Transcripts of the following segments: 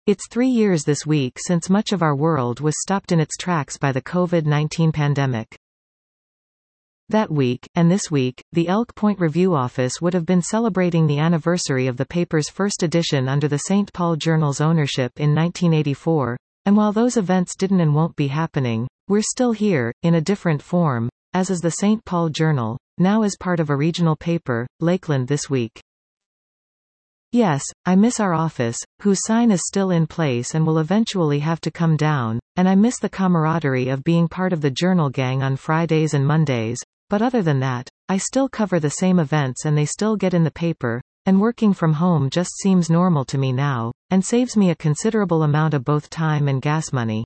It's 3 years this week since much of our world was stopped in its tracks by the COVID-19 pandemic. That week, and this week, the Elk Point Review Office would have been celebrating the anniversary of the paper's first edition under the St. Paul Journal's ownership in 1984, and while those events didn't and won't be happening, we're still here, in a different form, as is the St. Paul Journal, now as part of a regional paper, Lakeland This Week. Yes, I miss our office, whose sign is still in place and will eventually have to come down, and I miss the camaraderie of being part of the Journal gang on Fridays and Mondays, but other than that, I still cover the same events and they still get in the paper, and working from home just seems normal to me now, and saves me a considerable amount of both time and gas money.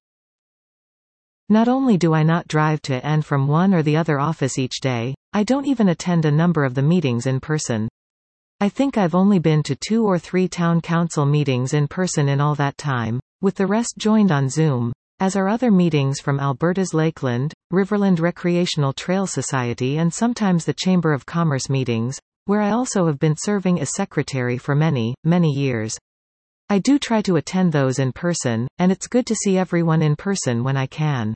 Not only do I not drive to and from one or the other office each day, I don't even attend a number of the meetings in person. I think I've only been to 2 or 3 town council meetings in person in all that time, with the rest joined on Zoom, as are other meetings from Alberta's Lakeland, Riverland Recreational Trail Society and sometimes the Chamber of Commerce meetings, where I also have been serving as secretary for many, many years. I do try to attend those in person, and it's good to see everyone in person when I can.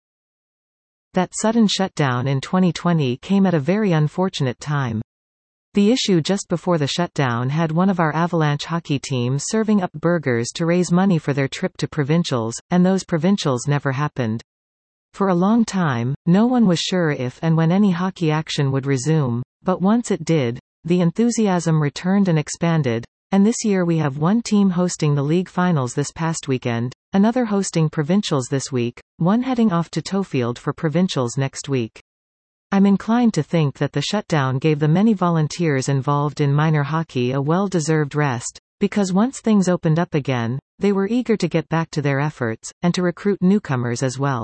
That sudden shutdown in 2020 came at a very unfortunate time. The issue just before the shutdown had one of our Avalanche hockey teams serving up burgers to raise money for their trip to provincials, and those provincials never happened. For a long time, no one was sure if and when any hockey action would resume, but once it did, the enthusiasm returned and expanded, and this year we have one team hosting the league finals this past weekend, another hosting provincials this week, one heading off to Tofield for provincials next week. I'm inclined to think that the shutdown gave the many volunteers involved in minor hockey a well-deserved rest, because once things opened up again, they were eager to get back to their efforts, and to recruit newcomers as well.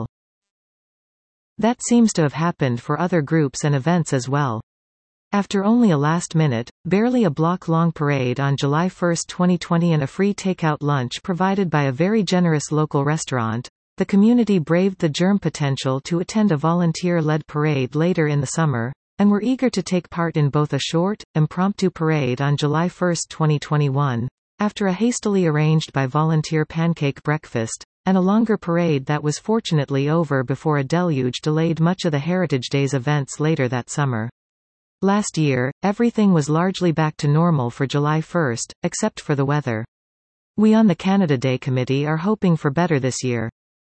That seems to have happened for other groups and events as well. After only a last-minute, barely a block-long parade on July 1, 2020 and a free takeout lunch provided by a very generous local restaurant, the community braved the germ potential to attend a volunteer-led parade later in the summer, and were eager to take part in both a short, impromptu parade on July 1, 2021, after a hastily arranged by volunteer pancake breakfast, and a longer parade that was fortunately over before a deluge delayed much of the Heritage Days events later that summer. Last year, everything was largely back to normal for July 1, except for the weather. We on the Canada Day Committee are hoping for better this year.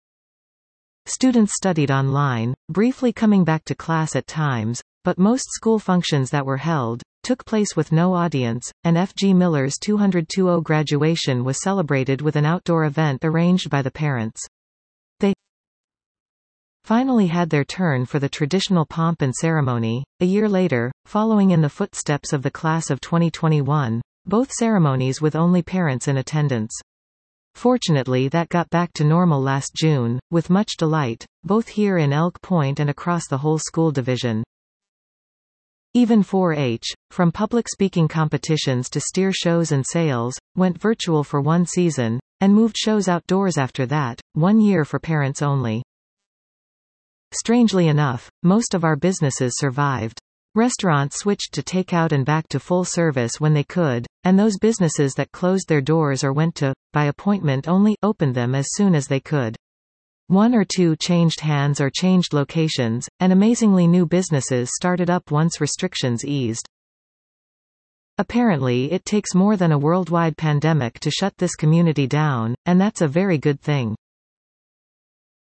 Students studied online, briefly coming back to class at times, but most school functions that were held took place with no audience, and F.G. Miller's 220 graduation was celebrated with an outdoor event arranged by the parents. They finally had their turn for the traditional pomp and ceremony, a year later, following in the footsteps of the class of 2021, both ceremonies with only parents in attendance. Fortunately that got back to normal last June, with much delight, both here in Elk Point and across the whole school division. Even 4-H, from public speaking competitions to steer shows and sales, went virtual for one season, and moved shows outdoors after that, 1 year for parents only. Strangely enough, most of our businesses survived. Restaurants switched to takeout and back to full service when they could, and those businesses that closed their doors or went to, by appointment only, opened them as soon as they could. 1 or 2 changed hands or changed locations, and amazingly new businesses started up once restrictions eased. Apparently it takes more than a worldwide pandemic to shut this community down, and that's a very good thing.